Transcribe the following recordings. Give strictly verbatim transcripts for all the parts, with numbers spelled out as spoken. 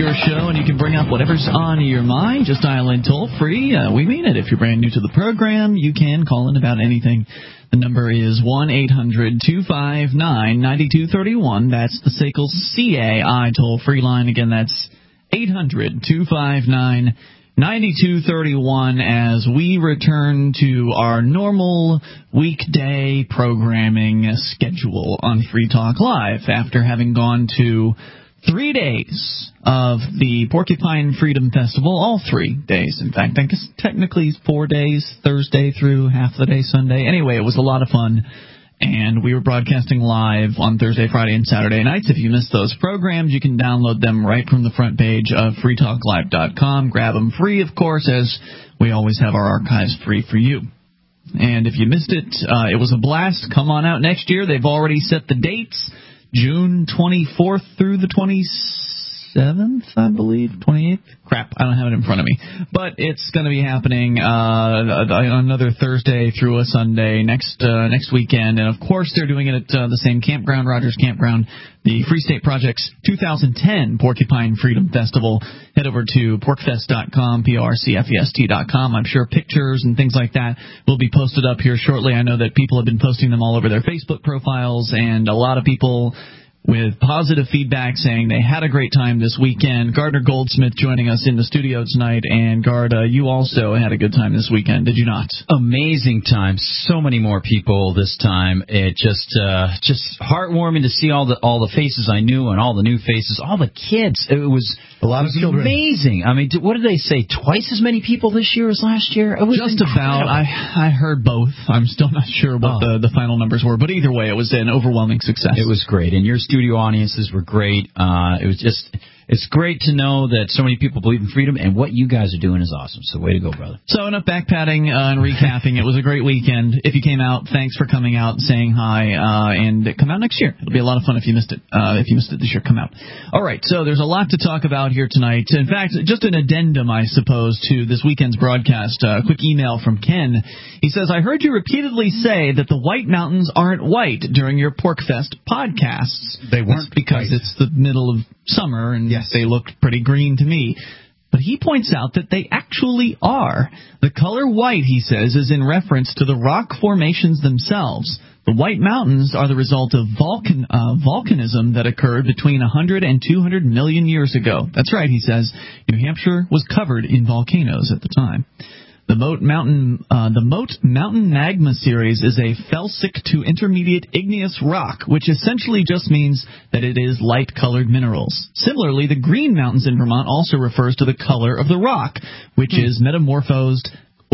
your show, and you can bring up whatever's on your mind. Just dial in toll-free. Uh, we mean it. If you're brand new to the program, you can call in about anything. The number is one eight hundred two five nine nine two three one. That's the S A C L C A I toll-free line. Again, that's eight hundred two five nine nine two three one as we return to our normal weekday programming schedule on Free Talk Live after having gone to three days of the Porcupine Freedom Festival, all three days, in fact. I guess technically four days, Thursday through half the day Sunday. Anyway, it was a lot of fun. And we were broadcasting live on Thursday, Friday, and Saturday nights. If you missed those programs, you can download them right from the front page of free talk live dot com. Grab them free, of course, as we always have our archives free for you. And if you missed it, uh, it was a blast. Come on out next year. They've already set the dates, June twenty-fourth through the twenty-seventh, I believe, twenty-eighth. Crap, I don't have it in front of me. But it's going to be happening uh, another Thursday through a Sunday next uh, next weekend. And, of course, they're doing it at uh, the same campground, Rogers Campground, the Free State Project's two thousand ten Porcupine Freedom Festival. Head over to porcfest dot com, P O R C F E S T dot com. I'm sure pictures and things like that will be posted up here shortly. I know that people have been posting them all over their Facebook profiles, and a lot of people with positive feedback saying they had a great time this weekend. Gardner Goldsmith joining us in the studio tonight. And, Gard, uh, you also had a good time this weekend, did you not? Amazing time. So many more people this time. It just uh, just heartwarming to see all the all the faces I knew and all the new faces, all the kids. It was a lot it was of children. Amazing. I mean, what did they say? Twice as many people this year as last year? It was just incredible. about. I I heard both. I'm still not sure what oh. the, the final numbers were, but either way, it was an overwhelming success. It was great. And your studio audiences were great. Uh, it was just, it's great to know that so many people believe in freedom, and what you guys are doing is awesome. So way to go, brother. So enough backpatting uh, and recapping. It was a great weekend. If you came out, thanks for coming out, saying hi, uh, and come out next year. It'll be a lot of fun if you missed it. Uh, if you missed it this year, come out. All right, so there's a lot to talk about here tonight. In fact, just an addendum, I suppose, to this weekend's broadcast. A uh, quick email from Ken. He says, I heard you repeatedly say that the White Mountains aren't white during your PorcFest podcasts. They weren't. That's because white. It's the middle of summer, and yes. they looked pretty green to me. But he points out that they actually are. The color white, he says, is in reference to the rock formations themselves. The White Mountains are the result of volcan, uh, volcanism that occurred between one hundred and two hundred million years ago. That's right, he says. New Hampshire was covered in volcanoes at the time. The Moat Mountain, uh, the Moat Mountain Magma Series is a felsic to intermediate igneous rock, which essentially just means that it is light-colored minerals. Similarly, the Green Mountains in Vermont also refers to the color of the rock, which hmm. is metamorphosed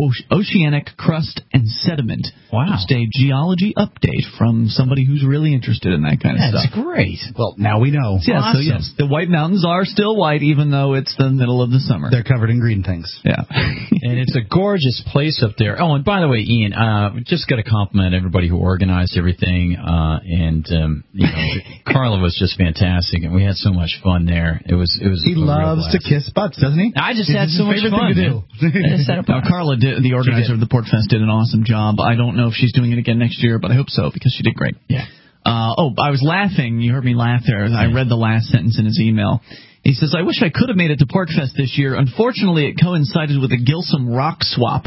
oceanic crust and sediment. Wow. Just a geology update from somebody who's really interested in that kind of That's stuff. That's great. Well, now we know. Yes, awesome. so yes, the White Mountains are still white, even though it's the middle of the summer. They're covered in green things. Yeah. And it's a gorgeous place up there. Oh, and by the way, Ian, uh, just got to compliment everybody who organized everything. Uh, and, um, you know, Carla was just fantastic, and we had so much fun there. It was, it was. He loves to kiss butts, doesn't he? I just it's had so much fun. To do. Now, Carla, did, the organizer of the PorcFest, did an awesome job. I don't know if she's doing it again next year, but I hope so, because she did great. Yeah. Uh, oh, I was laughing. You heard me laugh there. I read the last sentence in his email. He says, I wish I could have made it to PorcFest this year. Unfortunately, it coincided with a Gilsum rock swap.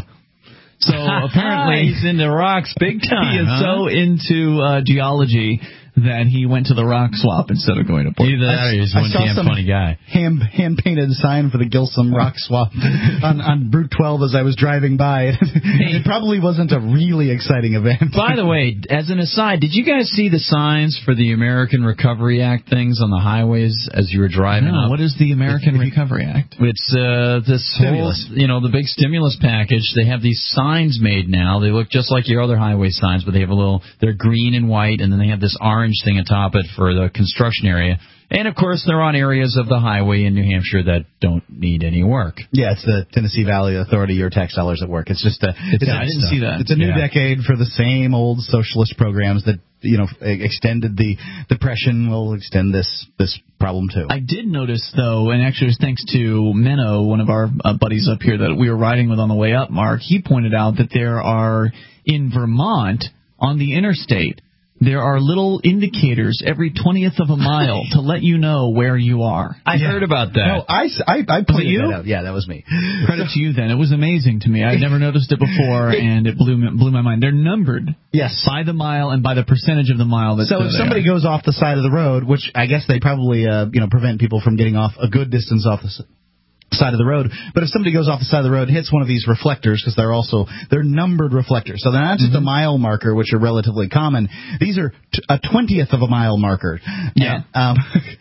So apparently he's into rocks big time. He is huh? so into uh, geology that he went to the rock swap instead of going to PorcFest. Either that or he's one damn funny guy. Hand, hand-painted sign for the Gilsum rock swap on, on Route twelve as I was driving by. It probably wasn't a really exciting event. By the way, as an aside, did you guys see the signs for the American Recovery Act things on the highways as you were driving no, up? What is the American Recovery Act? It's uh, this stimulus. whole, you know, the big stimulus package. They have these signs made now. They look just like your other highway signs, but they have a little, they're green and white, and then they have this orange thing atop it for the construction area. And, of course, they're on areas of the highway in New Hampshire that don't need any work. Yeah, it's the Tennessee Valley Authority, your tax dollars at work. It's just a... It's yeah, a, I didn't see that. It's a new yeah. decade for the same old socialist programs that, you know, extended the Depression. Will extend this this problem, too. I did notice, though, and actually it was thanks to Menno, one of our uh, buddies up here that we were riding with on the way up, Mark, he pointed out that there are, in Vermont, on the interstate, there are little indicators every twentieth of a mile to let you know where you are. I yeah. heard about that. No, I, I, I pointed you? that out. Yeah, that was me. Credit to you then. It was amazing to me. I'd never noticed it before, and it blew me, blew my mind. They're numbered yes. by the mile and by the percentage of the mile. That, so if somebody are. goes off the side of the road, which I guess they probably uh, you know prevent people from getting off a good distance off the side of the road, but if somebody goes off the side of the road and hits one of these reflectors, because they're also they're numbered reflectors, so they're not just mm-hmm. a mile marker, which are relatively common. These are t- a twentieth of a mile marker. Yeah. And, um,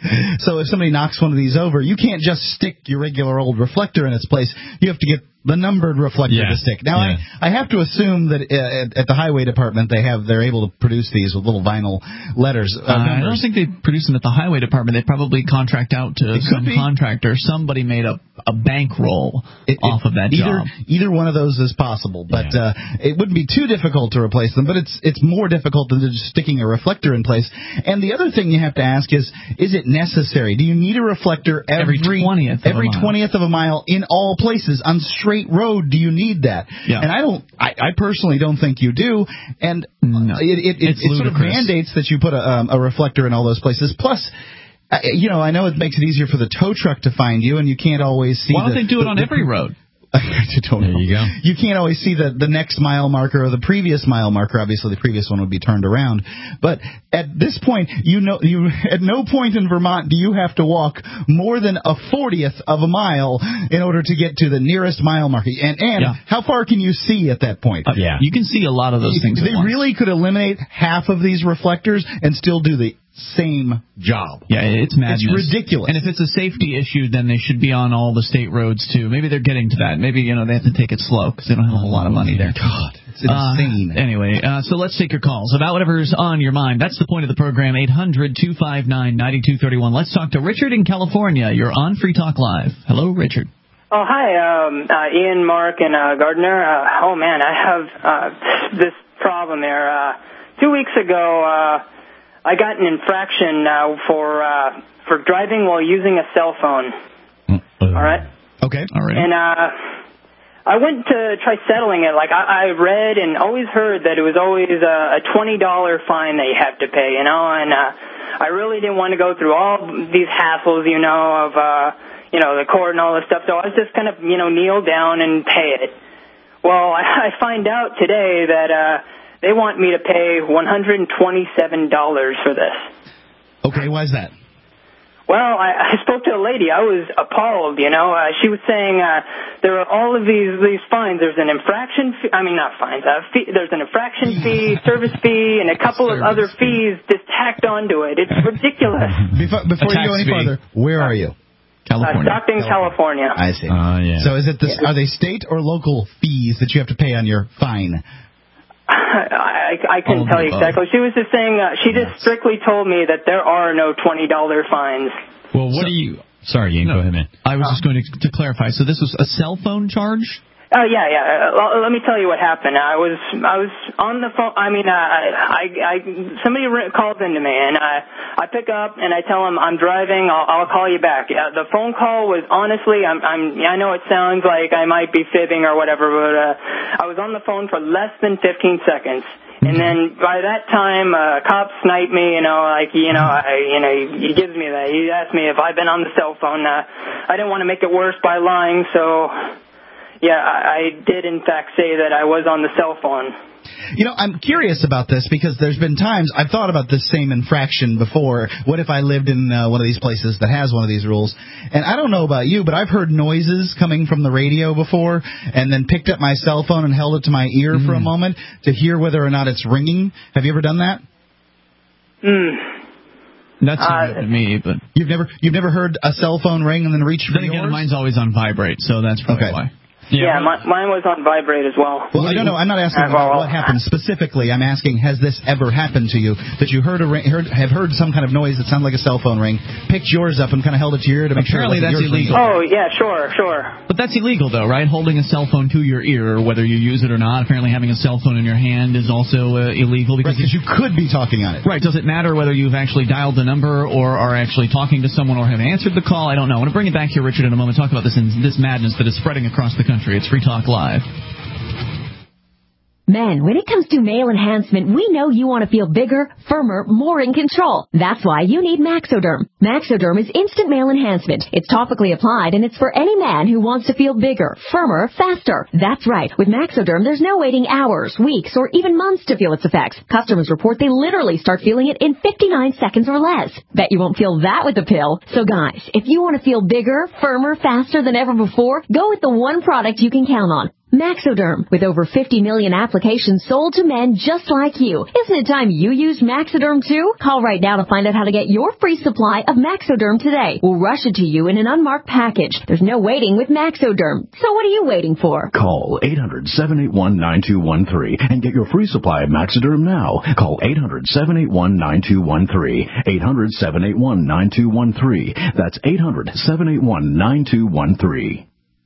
so if somebody knocks one of these over, you can't just stick your regular old reflector in its place. You have to get the numbered reflector yeah. to stick. Now, yeah. I, I have to assume that uh, at, at the highway department they have they're able to produce these with little vinyl letters. Uh, uh, I don't think they produce them at the highway department. They probably contract out to it some contractor. Somebody made a a bankroll it, off it, of that either, job. Either one of those is possible, but yeah. uh, it wouldn't be too difficult to replace them. But it's it's more difficult than just sticking a reflector in place. And the other thing you have to ask is: is it necessary? Do you need a reflector every twentieth every twentieth of a mile in all places on straight road? Do you need that? Yeah. And I don't. I, I personally don't think you do. And no. it it, it, it sort of mandates that you put a, um, a reflector in all those places. Plus, uh, you know, I know it makes it easier for the tow truck to find you, and you can't always see. Why don't the, they do it the, on the, every road? I don't know. There you go. You can't always see the, the next mile marker or the previous mile marker. Obviously, the previous one would be turned around. But at this point, you know, you at no point in Vermont do you have to walk more than a fortieth of a mile in order to get to the nearest mile marker. And, and yeah. how far can you see at that point? Uh, yeah. You can see a lot of those things. They really could eliminate half of these reflectors and still do the same job. Yeah, it's madness. It's ridiculous. And if it's a safety issue, then they should be on all the state roads, too. Maybe they're getting to that. Maybe, you know, they have to take it slow because they don't have a whole lot of money there. God, it's insane. Uh, anyway, uh, so let's take your calls about whatever's on your mind. That's the point of the program, eight hundred two five nine nine two three one. Let's talk to Richard in California. You're on Free Talk Live. Hello, Richard. Oh, hi, um, uh, Ian, Mark, and uh, Gardner. Uh, oh, man, I have uh, this problem there. Uh, two weeks ago, uh, I got an infraction uh, for uh, for driving while using a cell phone. Uh, All right? Okay. All right. And uh, I went to try settling it. Like, I, I read and always heard that it was always a, a twenty dollars fine that you have to pay, you know, and uh, I really didn't want to go through all these hassles, you know, of, uh, you know, the court and all this stuff, so I was just going to, you know, kneel down and pay it. Well, I, I find out today that uh, they want me to pay one hundred twenty-seven dollars for this. Okay, why is that? Well, I, I spoke to a lady. I was appalled, you know. Uh, she was saying uh, there are all of these these fines. There's an infraction fee. I mean, not fines. Uh, fee, there's an infraction fee, service fee, and a couple service of other fees just tacked onto it. It's ridiculous. Before, before you go any fee. further, where are you? California. Uh, Stockton, California. I see. Uh, yeah. So is it this, yeah. are they state or local fees that you have to pay on your fine? I, I couldn't tell you exactly. She was just saying, uh, she just strictly told me that there are no twenty dollars fines. Well, what so, do you... Sorry, Ian, no, go ahead, man. I was just going to, to clarify. So this was a cell phone charge? Oh, yeah, yeah. Uh, let me tell you what happened. I was I was on the phone. I mean, uh, I, I, somebody calls into me, and I, I pick up, and I tell them I'm driving. I'll, I'll call you back. Uh, the phone call was honestly, I'm, I'm, I know it sounds like I might be fibbing or whatever, but uh, I was on the phone for less than fifteen seconds. And then by that time, uh, cop sniped me, you know, like, you know, I, you know, he, he gives me that. He asked me if I've been on the cell phone. Uh, I didn't want to make it worse by lying, so, yeah, I, I did in fact say that I was on the cell phone. You know, I'm curious about this because there's been times I've thought about this same infraction before. What if I lived in uh, one of these places that has one of these rules? And I don't know about you, but I've heard noises coming from the radio before and then picked up my cell phone and held it to my ear mm. for a moment to hear whether or not it's ringing. Have you ever done that? Hmm. That's uh, to me, but you've never you've never heard a cell phone ring and then reach for then yours? Again, mine's always on vibrate, so that's probably okay. why. Yeah, yeah my, mine was on vibrate as well. Well, I don't know. I'm not asking about what happened specifically. I'm asking, has this ever happened to you, that you heard a ring, heard, have heard some kind of noise that sounded like a cell phone ring, picked yours up and kind of held it to your ear to make Apparently sure it wasn't that's yours illegal. Oh, yeah, sure, sure. But that's illegal, though, right? Holding a cell phone to your ear, whether you use it or not. Apparently having a cell phone in your hand is also uh, illegal. Because right, you could be talking on it. Right. Does it matter whether you've actually dialed the number or are actually talking to someone or have answered the call? I don't know. I want to bring it back here, Richard, in a moment. Talk about this in, this madness that is spreading across the country. It's Free Talk Live. Men, when it comes to male enhancement, we know you want to feel bigger, firmer, more in control. That's why you need Maxoderm. Maxoderm is instant male enhancement. It's topically applied, and it's for any man who wants to feel bigger, firmer, faster. That's right. With Maxoderm, there's no waiting hours, weeks, or even months to feel its effects. Customers report they literally start feeling it in fifty-nine seconds or less. Bet you won't feel that with the pill. So guys, if you want to feel bigger, firmer, faster than ever before, go with the one product you can count on. Maxoderm, with over fifty million applications sold to men just like you. Isn't it time you used Maxoderm too? Call right now to find out how to get your free supply of Maxoderm today. We'll rush it to you in an unmarked package. There's no waiting with Maxoderm. So what are you waiting for? Call eight hundred, seven eight one, nine two one three and get your free supply of Maxoderm now. Call eight hundred, seven eight one, nine two one three. eight hundred, seven eight one, nine two one three. That's eight hundred, seven eight one, nine two one three.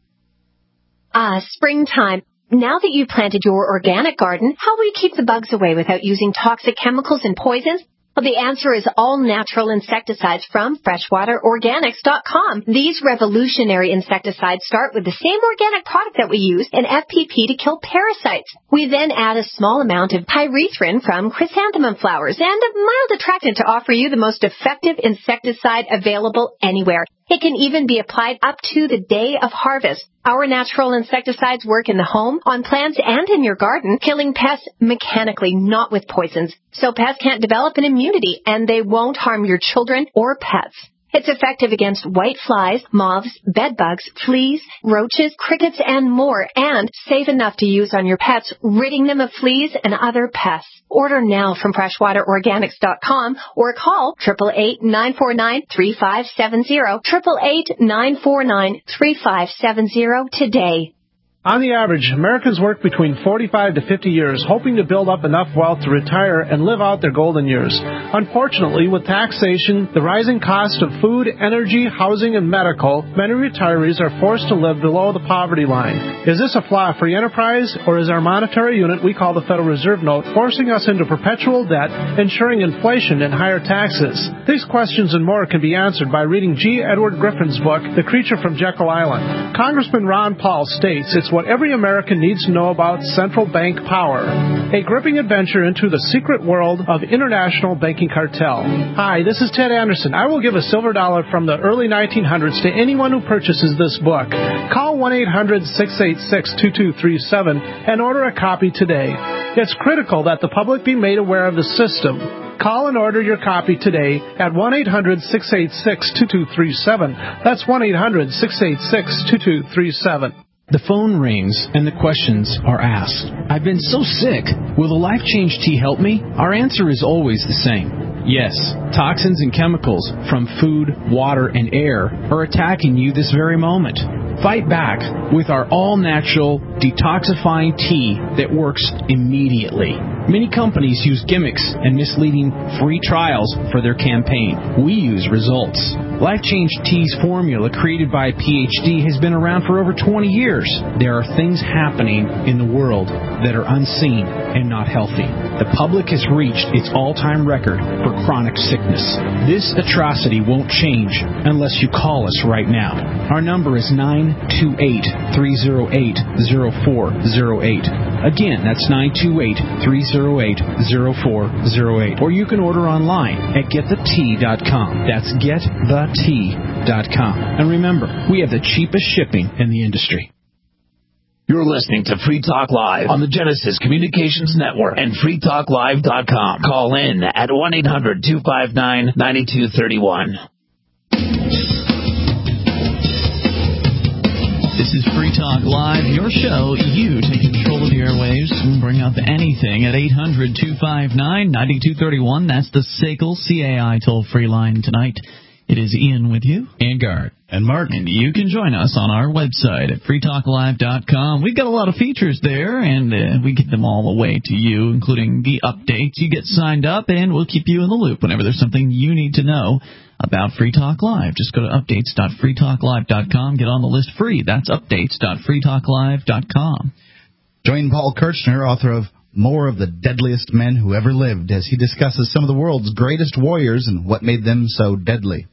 Ah, springtime. Now that you've planted your organic garden, how will you keep the bugs away without using toxic chemicals and poisons? Well, the answer is all natural insecticides from freshwater organics dot com. These revolutionary insecticides start with the same organic product that we use in F P P to kill parasites. We then add a small amount of pyrethrin from chrysanthemum flowers and a mild attractant to offer you the most effective insecticide available anywhere. It can even be applied up to the day of harvest. Our natural insecticides work in the home, on plants, and in your garden, killing pests mechanically, not with poisons. So pests can't develop an immunity, and they won't harm your children or pets. It's effective against white flies, moths, bedbugs, fleas, roaches, crickets, and more, and safe enough to use on your pets, ridding them of fleas and other pests. Order now from freshwater organics dot com or call eight eight eight, nine four nine, three five seven zero, eight eight eight, nine four nine, three five seven zero today. On the average, Americans work between forty-five to fifty years, hoping to build up enough wealth to retire and live out their golden years. Unfortunately, with taxation, the rising cost of food, energy, housing, and medical, many retirees are forced to live below the poverty line. Is this a flaw free enterprise, or is our monetary unit we call the Federal Reserve Note forcing us into perpetual debt, ensuring inflation and higher taxes? These questions and more can be answered by reading G. Edward Griffin's book, The Creature from Jekyll Island. Congressman Ron Paul states it's what every American needs to know about central bank power. A gripping adventure into the secret world of international banking cartel. Hi, this is Ted Anderson. I will give a silver dollar from the early nineteen hundreds to anyone who purchases this book. Call one eight hundred, six eight six, two two three seven and order a copy today. It's critical that the public be made aware of the system. Call and order your copy today at one eight hundred, six eight six, two two three seven. That's one eight hundred, six eight six, two two three seven. The phone rings and the questions are asked. I've been so sick. Will the Life Change tea help me? Our answer is always the same. Yes, toxins and chemicals from food, water, and air are attacking you this very moment. Fight back with our all-natural detoxifying tea that works immediately. Many companies use gimmicks and misleading free trials for their campaign. We use results. Life Change Tea's formula, created by a P H D, has been around for over twenty years. There are things happening in the world that are unseen and not healthy. The public has reached its all-time record for chronic sickness. This atrocity won't change unless you call us right now. Our number is nine two eight, three oh eight, oh four oh eight. Again, that's nine two eight, three oh eight, oh four oh eight. Or you can order online at get the tea dot com. That's get the tea dot com. And remember, we have the cheapest shipping in the industry. You're listening to Free Talk Live on the Genesis Communications Network and free talk live dot com. Call in at one eight hundred, two five nine, nine two three one. This is Free Talk Live, your show. You take control of the airwaves and bring up anything at eight hundred, two five nine, nine two three one. That's the S A C L C A I toll-free line tonight. It is Ian with you. And Gard. And Mark. And you can join us on our website at free talk live dot com. We've got a lot of features there, and uh, we get them all away to you, including the updates. You get signed up, and we'll keep you in the loop whenever there's something you need to know about Free Talk Live. Just go to updates dot free talk live dot com. Get on the list free. That's updates dot free talk live dot com. Join Paul Kirchner, author of More of the Deadliest Men Who Ever Lived, as he discusses some of the world's greatest warriors and what made them so deadly.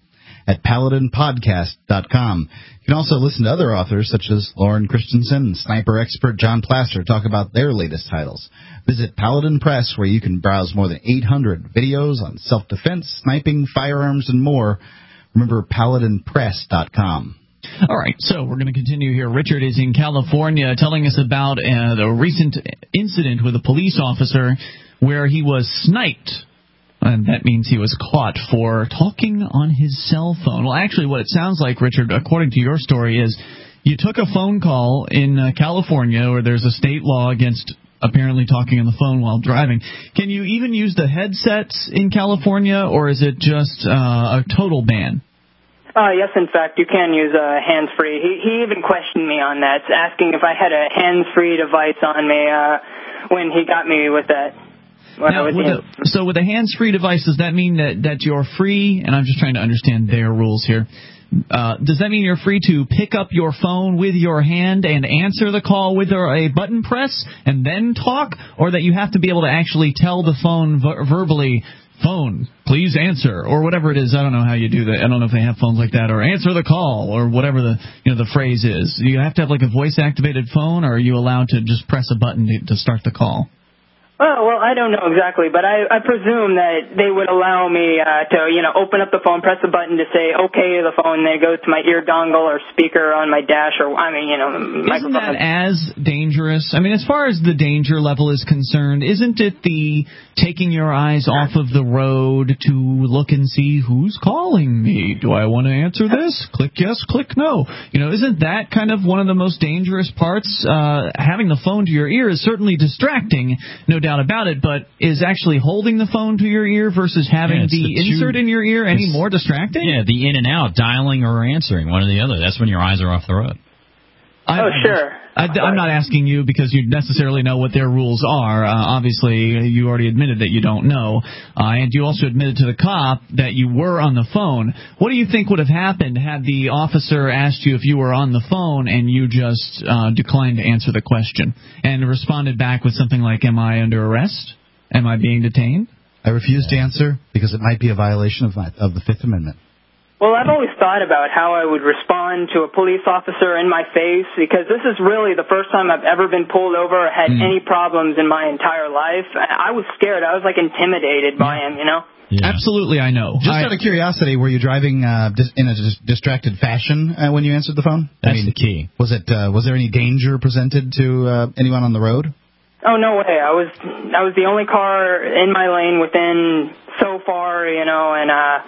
at paladin podcast dot com. You can also listen to other authors such as Lauren Christensen and sniper expert John Plaster talk about their latest titles. Visit Paladin Press, where you can browse more than eight hundred videos on self-defense, sniping, firearms, and more. Remember, paladin press dot com. All right, so we're going to continue here. Richard is in California telling us about uh, the recent incident with a police officer where he was sniped. And that means he was caught for talking on his cell phone. Well, actually, what it sounds like, Richard, according to your story, is you took a phone call in uh, California where there's a state law against apparently talking on the phone while driving. Can you even use the headsets in California, or is it just uh, a total ban? Uh, yes, in fact, you can use uh, hands-free. He, he even questioned me on that, asking if I had a hands-free device on me uh, when he got me with that. Now, with the, so with a hands-free device, does that mean that, that you're free, and I'm just trying to understand their rules here, uh, does that mean you're free to pick up your phone with your hand and answer the call with a button press and then talk, or that you have to be able to actually tell the phone ver- verbally, phone, please answer, or whatever it is? I don't know how you do that. I don't know if they have phones like that, or answer the call, or whatever the you know the phrase is. Do you have to have like a voice-activated phone, or are you allowed to just press a button to, to start the call? Oh, well, I don't know exactly, but I, I presume that they would allow me uh, to, you know, open up the phone, press the button to say okay to the phone, then it goes to my ear dongle or speaker on my dash, or, I mean, you know, microphone. Isn't that as dangerous? I mean, as far as the danger level is concerned, isn't it the taking your eyes off of the road to look and see who's calling me? Do I want to answer this? Click yes, click no. You know, isn't that kind of one of the most dangerous parts? Uh, having the phone to your ear is certainly distracting, no doubt about it, but is actually holding the phone to your ear versus having yeah, the, the insert two, in your ear any more distracting? Yeah, the in and out, dialing or answering, one or the other. That's when your eyes are off the road. I, oh, sure. I, I'm not asking you because you necessarily know what their rules are. Uh, obviously, you already admitted that you don't know. Uh, and you also admitted to the cop that you were on the phone. What do you think would have happened had the officer asked you if you were on the phone and you just uh, declined to answer the question and responded back with something like, am I under arrest? Am I being detained? I refuse to answer because it might be a violation of, my, of the Fifth Amendment. Well, I've always thought about how I would respond to a police officer in my face, because this is really the first time I've ever been pulled over or had mm. any problems in my entire life. I was scared. I was, like, intimidated by him, you know? Yeah. Absolutely, I know. Just I, out of curiosity, were you driving uh, in a dis- distracted fashion uh, when you answered the phone? That's I mean, the key. Was it? Uh, was there any danger presented to uh, anyone on the road? Oh, no way. I was I was the only car in my lane within so far, you know, and... uh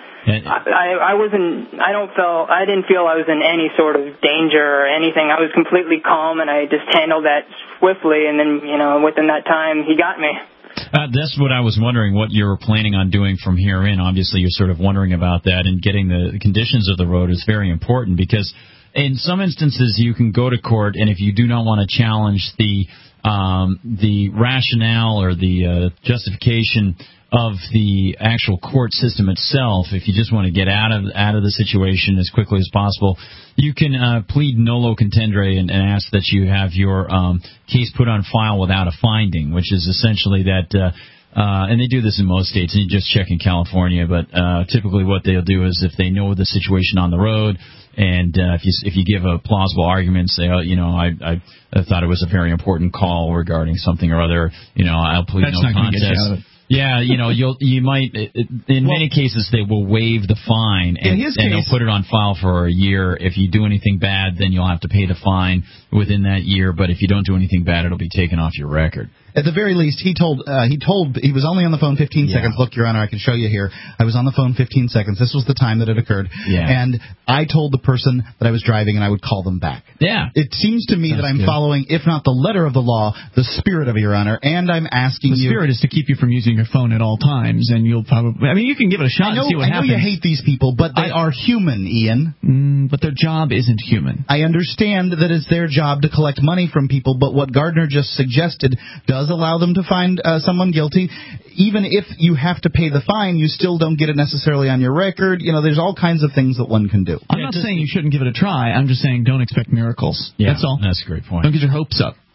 I, I wasn't, I don't feel, I didn't feel I was in any sort of danger or anything. I was completely calm, and I just handled that swiftly, and then, you know, within that time, he got me. Uh, that's what I was wondering, what you're planning on doing from here in. Obviously, you're sort of wondering about that, and getting the conditions of the road is very important, because in some instances you can go to court, and if you do not want to challenge the um, the rationale or the uh, justification of the actual court system itself, if you just want to get out of out of the situation as quickly as possible, you can uh, plead nolo contendere and, and ask that you have your um, case put on file without a finding, which is essentially that, uh, uh, and they do this in most states, and you just check in California, but uh, typically what they'll do is if they know the situation on the road, and uh, if you if you give a plausible argument, say, oh, you know, I, I I thought it was a very important call regarding something or other, you know, I'll plead That's no not contest. Get you out of it. Yeah, you know, you'll you might in well, many cases they will waive the fine, and, and case, they'll put it on file for a year. If you do anything bad, then you'll have to pay the fine within that year. But if you don't do anything bad, it'll be taken off your record. At the very least, he told uh, he told he was only on the phone fifteen yeah. seconds. Look, Your Honor, I can show you here. I was on the phone fifteen seconds. This was the time that it occurred. Yeah. And I told the person that I was driving, and I would call them back. Yeah. It seems to me That's that I'm good. following, if not the letter of the law, the spirit of it, Your Honor. And I'm asking the you. The spirit is to keep you from using your phone at all times, and you'll probably. I mean, you can give it a shot I know, and see what I know happens. you hate these people, but they I, are human, Ian. Mm, but their job isn't human. I understand that it's their job to collect money from people, but what Gardner just suggested does allow them to find Uh, someone guilty. Even if you have to pay the fine, you still don't get it necessarily on your record. You know, there's all kinds of things that one can do. I'm yeah, not saying you shouldn't give it a try. I'm just saying don't expect miracles. Yeah, that's all. That's a great point. Don't get your hopes up.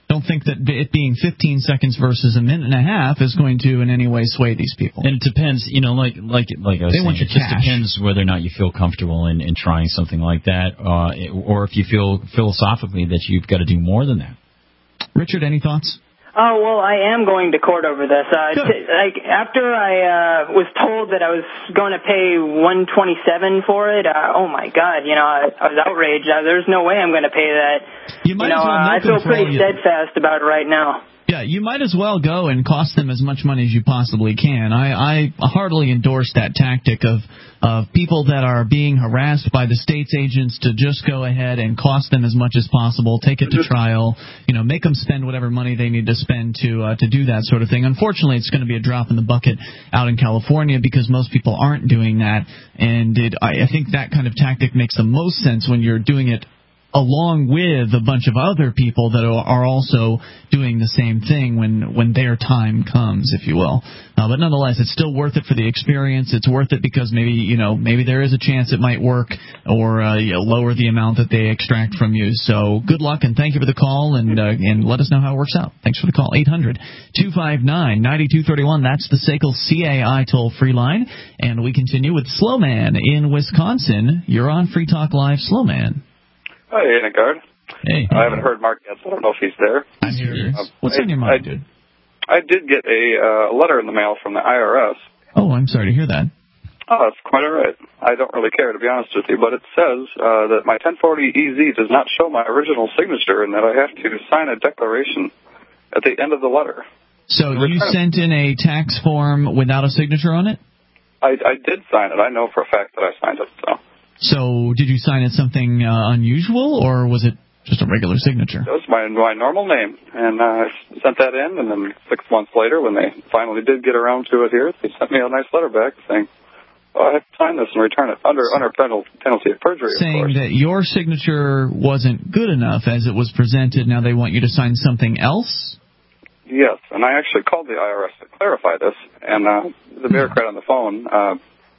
don't think that it being fifteen seconds versus a minute and a half is going to in any way sway these people. And it depends, you know, like like like I was They saying, want your it just cash. depends whether or not you feel comfortable in, in trying something like that, uh, or if you feel philosophically that you've got to do more than that. Richard, any thoughts? Oh, well, I am going to court over this. Uh, t- like, after I uh, was told that I was going to pay one twenty-seven for it, uh, oh, my God, you know, I, I was outraged. Uh, there's no way I'm going to pay that. You might you know, as well uh, I milk them feel for pretty all you- steadfast about it right now. Yeah, you might as well go and cost them as much money as you possibly can. I, I heartily endorse that tactic of of people that are being harassed by the state's agents to just go ahead and cost them as much as possible, take it to trial, you know, make them spend whatever money they need to spend to uh, to do that sort of thing. Unfortunately, it's going to be a drop in the bucket out in California because most people aren't doing that, and it, I, I think that kind of tactic makes the most sense when you're doing it along with a bunch of other people that are also doing the same thing when, when their time comes, if you will. Uh, but nonetheless, it's still worth it for the experience. It's worth it because maybe, you know, maybe there is a chance it might work or uh, you know, lower the amount that they extract from you. So good luck and thank you for the call and uh, and let us know how it works out. Thanks for the call. eight hundred two five nine nine two three one. That's the S A C L C A I toll-free line. And we continue with Slowman in Wisconsin. You're on Free Talk Live, Slowman. Hi, Anagard. Hey. I haven't heard Mark yet, so I don't know if he's there. I'm here. Uh, What's I, on your mind, I, dude? I did get a uh, letter in the mail from the I R S. Oh, I'm sorry to hear that. Oh, that's quite all right. I don't really care, to be honest with you, but it says uh, that my ten forty E Z does not show my original signature and that I have to sign a declaration at the end of the letter. So you sent in a tax form without a signature on it? I, I did sign it. I know for a fact that I signed it, so... So did you sign it something uh, unusual, or was it just a regular signature? That was my my normal name, and uh, I sent that in, and then six months later, when they finally did get around to it here, they sent me a nice letter back saying, oh, I have to sign this and return it under under penalty of perjury, of Saying course. that your signature wasn't good enough as it was presented, now they want you to sign something else? Yes, and I actually called the I R S to clarify this, and uh, the bureaucrat on the phone... Uh,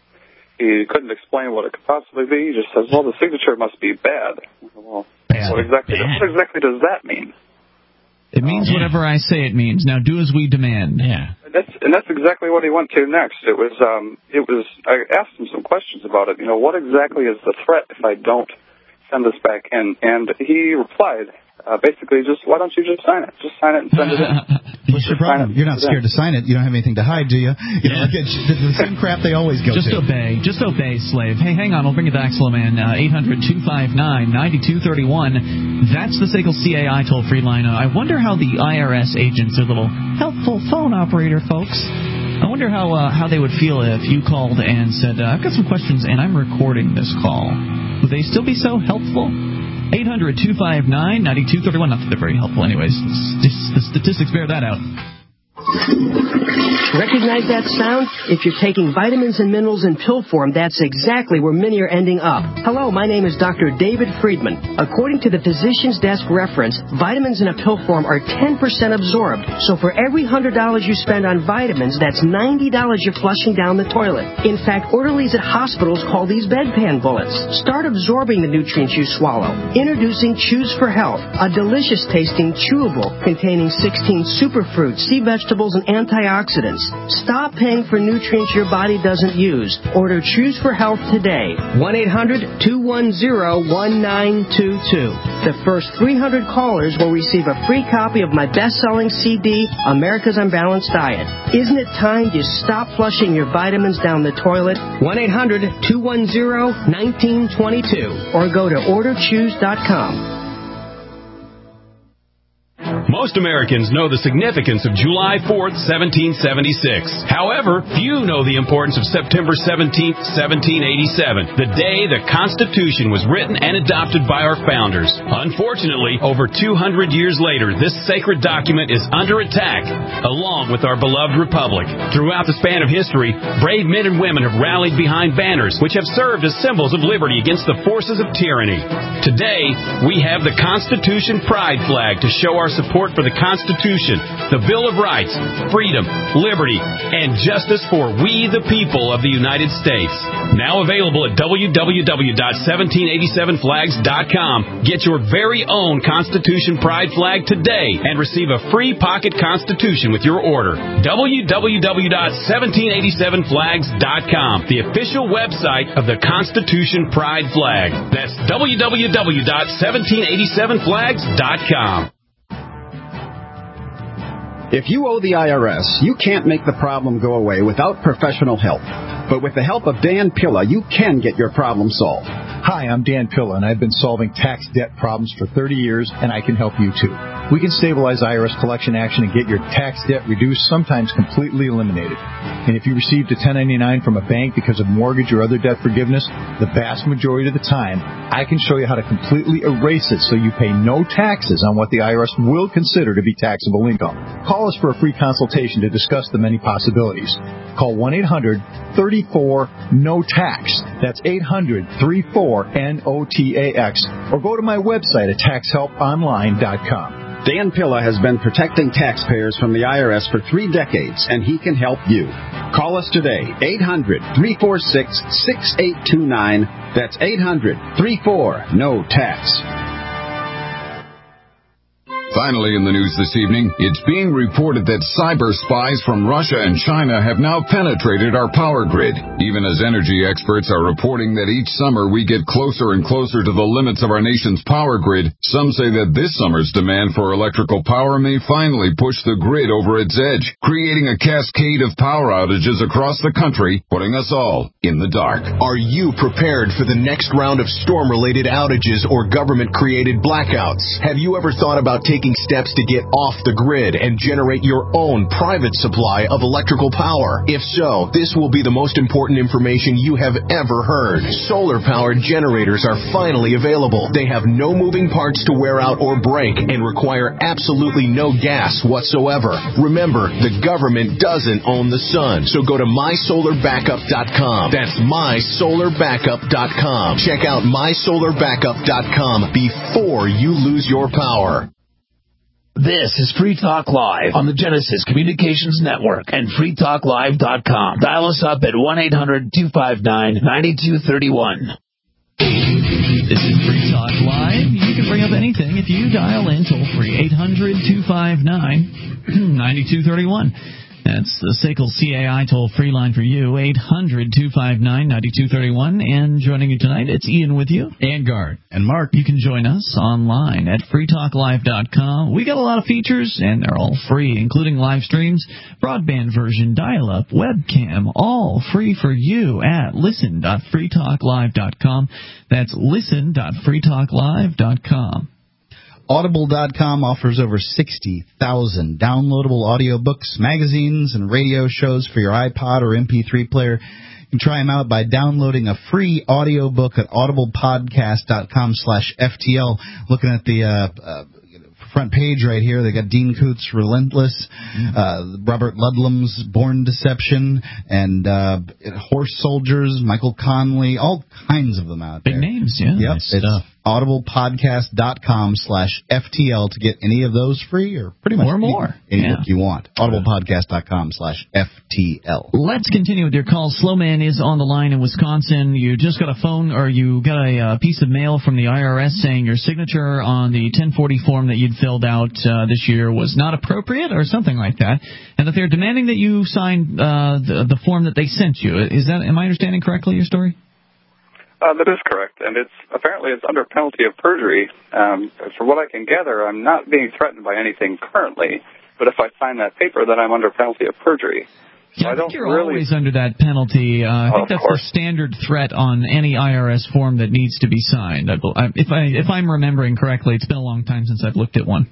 He couldn't explain what it could possibly be. He just says, well, the signature must be bad. Well, bad. What, exactly, bad. what exactly does that mean? It means um, whatever I say it means. Now do as we demand. Yeah. And that's, and that's exactly what he went to next. It was, um, it was, I asked him some questions about it. You know, what exactly is the threat if I don't send this back in? And he replied, uh, basically, just, why don't you just sign it? Just sign it and send it in. What's your problem? You're not scared to sign it. You don't have anything to hide, do you? You know, like it's the same crap they always go Just to. obey. Just obey, slave. Hey, hang on. I'll bring it back, slow man. Uh, eight hundred two five nine nine two three one. That's the S A C L C A I toll-free line. Uh, I wonder how the I R S agents, their little helpful phone operator folks, I wonder how uh, how they would feel if you called and said, uh, I've got some questions and I'm recording this call. Would they still be so helpful? eight hundred two five nine nine two three one. Not that they're very helpful anyways. The, the statistics bear that out. Recognize that sound? If you're taking vitamins and minerals in pill form, that's exactly where many are ending up. Hello, my name is Doctor David Friedman. According to the Physician's Desk reference, vitamins in a pill form are ten percent absorbed. So for every one hundred dollars you spend on vitamins, that's ninety dollars you're flushing down the toilet. In fact, orderlies at hospitals call these bedpan bullets. Start absorbing the nutrients you swallow. Introducing Choose for Health, a delicious tasting chewable containing sixteen superfruits, sea vegetables, and antioxidants. Stop paying for nutrients your body doesn't use. Order Choose for Health today. one eight hundred two one zero one nine two two. The first three hundred callers will receive a free copy of my best-selling C D, America's Unbalanced Diet. Isn't it time you stop flushing your vitamins down the toilet? one eight hundred two one zero one nine two two or go to order choose dot com. Most Americans know the significance of July fourth, seventeen seventy-six. However, few know the importance of September seventeenth, seventeen eighty-seven, the day the Constitution was written and adopted by our founders. Unfortunately, over two hundred years later, this sacred document is under attack, along with our beloved republic. Throughout the span of history, brave men and women have rallied behind banners which have served as symbols of liberty against the forces of tyranny. Today, we have the Constitution Pride Flag to show our support support for the Constitution, the Bill of Rights, freedom, liberty, and justice for we the people of the United States. Now available at w w w dot seventeen eighty-seven flags dot com. Get your very own Constitution Pride flag today and receive a free pocket Constitution with your order. w w w dot seventeen eighty-seven flags dot com, the official website of the Constitution Pride flag. That's w w w dot seventeen eighty-seven flags dot com. If you owe the I R S, you can't make the problem go away without professional help. But with the help of Dan Pilla, you can get your problem solved. Hi, I'm Dan Pilla, and I've been solving tax debt problems for thirty years, and I can help you too. We can stabilize I R S collection action and get your tax debt reduced, sometimes completely eliminated. And if you received a ten ninety-nine from a bank because of mortgage or other debt forgiveness, the vast majority of the time, I can show you how to completely erase it so you pay no taxes on what the I R S will consider to be taxable income. Call us for a free consultation to discuss the many possibilities. Call one eight hundred thirty-four N O T A X. That's eight hundred thirty-four N O T A X. Or go to my website at tax help online dot com. Dan Pilla has been protecting taxpayers from the I R S for three decades, and he can help you. Call us today, eight hundred three four six six eight two nine. That's eight hundred thirty-four N O T A X. Finally in the news this evening, it's being reported that cyber spies from Russia and China have now penetrated our power grid. Even as energy experts are reporting that each summer we get closer and closer to the limits of our nation's power grid, some say that this summer's demand for electrical power may finally push the grid over its edge, creating a cascade of power outages across the country, putting us all in the dark. Are you prepared for the next round of storm-related outages or government-created blackouts? Have you ever thought about taking steps to get off the grid and generate your own private supply of electrical power? If so, this will be the most important information you have ever heard. Solar-powered generators are finally available. They have no moving parts to wear out or break and require absolutely no gas whatsoever. Remember, the government doesn't own the sun, so go to my solar backup dot com. That's my solar backup dot com. Check out my solar backup dot com before you lose your power. This is Free Talk Live on the Genesis Communications Network and free talk live dot com. Dial us up at one eight hundred two five nine nine two three one. This is Free Talk Live. You can bring up anything if you dial in toll free eight hundred two five nine nine two three one. That's the S A C L C A I toll-free line for you, eight hundred two five nine nine two three one. And joining you tonight, it's Ian with you. And Gard. And Mark. You can join us online at free talk live dot com. We got a lot of features, and they're all free, including live streams, broadband version, dial-up, webcam, all free for you at listen dot free talk live dot com. That's listen dot free talk live dot com. Audible dot com offers over sixty thousand downloadable audiobooks, magazines, and radio shows for your iPod or M P three player. You can try them out by downloading a free audiobook at audible podcast dot com slash F T L. Looking at the uh, uh, front page right here, they got Dean Koontz' Relentless, uh, Robert Ludlum's Born Deception, and uh, Horse Soldiers, Michael Conley, all kinds of them out there. Big names, yeah. Yep, Nice it's stuff. audible podcast dot com slash F T L to get any of those free, or pretty much or more. any, any Yeah. book you want. audible podcast dot com slash F T L. Let's continue with your call. Slowman is on the line in Wisconsin. You just got a phone, or you got a uh, piece of mail from the I R S saying your signature on the ten forty form that you'd filled out uh, this year was not appropriate, or something like that, and that they're demanding that you sign uh, the, the form that they sent you. Is that? Am I understanding correctly your story? Uh, that is correct, and it's apparently it's under penalty of perjury. Um, from what I can gather, I'm not being threatened by anything currently, but if I sign that paper, then I'm under penalty of perjury. So Yeah, I, I think don't you're really... always under that penalty. Uh, I Oh, think of that's course. the standard threat on any I R S form that needs to be signed. I, I, if I if I'm remembering correctly, it's been a long time since I've looked at one.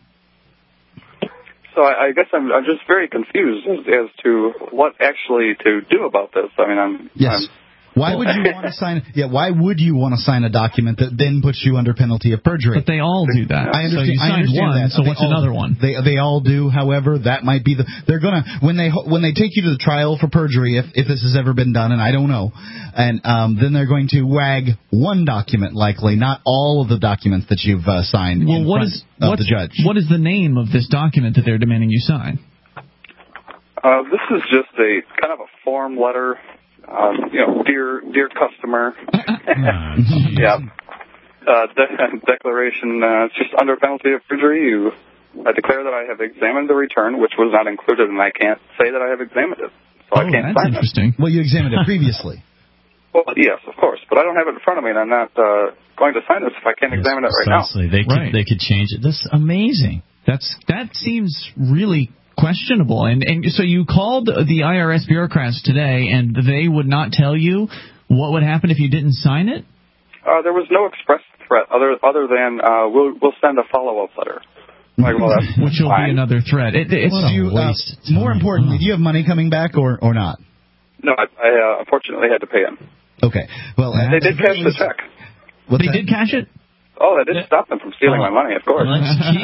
So I, I guess I'm, I'm just very confused as, as to what actually to do about this. I mean, I'm, Yes. I'm Why would you want to sign? Yeah, why would you want to sign a document that then puts you under penalty of perjury? But they all do that. I understand. So you I signed understand one. that. So They what's all- another one? They they all do. However, that might be the they're gonna when they when they take you to the trial for perjury, if if this has ever been done, and I don't know, and um, then they're going to wag one document likely, not all of the documents that you've uh, signed Well, in what front is of what's, the judge. what is the name of this document that they're demanding you sign? Uh, this is just a kind of a form letter. Um, you know, dear dear customer. yeah. Uh, de- declaration. Uh, it's just under penalty of perjury. You, I declare that I have examined the return, which was not included, and I can't say that I have examined it, so I can't sign it. Well, you examined it previously. Well, yes, of course, but I don't have it in front of me, and I'm not uh, going to sign this if I can't examine it right now. Precisely. They could, Right. they could change it. That's amazing. That's that seems really questionable. And and so you called the I R S bureaucrats today, and they would not tell you what would happen if you didn't sign it? Uh, there was no express threat other other than uh, we'll we'll send a follow up letter. Like, well, that's Which will fine. be another threat. It, it's What a you, uh, waste of More importantly, do you have money coming back or or not? No, I, I uh, unfortunately had to pay him. Okay. Well, They did cash the check. they did cash it? Oh, that didn't stop them from stealing my money, of course.